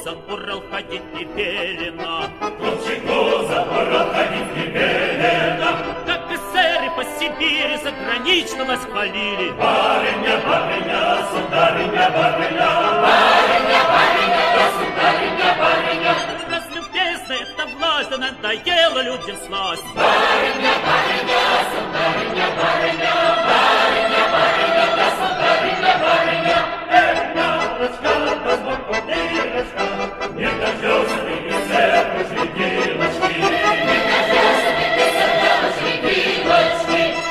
за Урал ходить не велено. Хлопчику за Урал ходить не велено. Как эсеры по Сибири загранично нас хвалили. Барыня, барыня, сударыня, барыня. Барыня, барыня, государыня, барыня. Разве бездна эта власть, да надоела людям сласть. Барыня, барыня, сударыня, барыня. Барыня, барыня, государыня, барыня. Яблочко, да сбоку дырочка, не дождешься ты эсер, пошли девочки. Не дождешься ты эсер, девочки, девочки.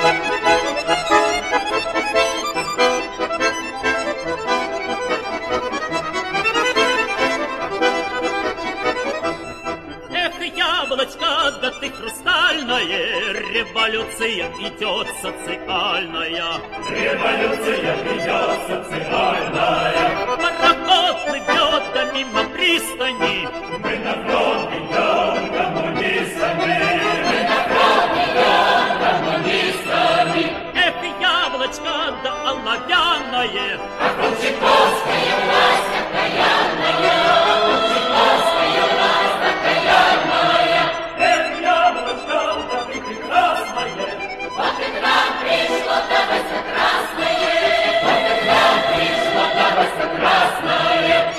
Яблочко, да ты хрустальное, революция идет социальная. Революция идет социальная. Пароход плывет, да мимо пристани. Мы на фронт идем коммунистами. Мы на фронт идем коммунистами. Яблочко, да оловянное. А Колчаковская власть окаянная. Колчаковская власть окаянная. Яблочко, да ты прекрасное. Вот и к нам пришло довольно красное. Вот и к нам пришло довольно красное.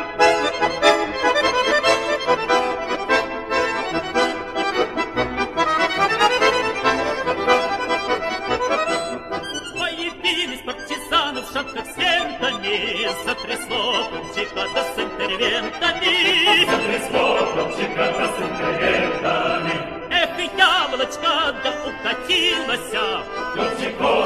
Появились партизаны в шапках с лентами. Затрясло Колчака да с интервентами. Затрясло Колчака да с интервентами. Яблочко, да укатилася. Колчаковская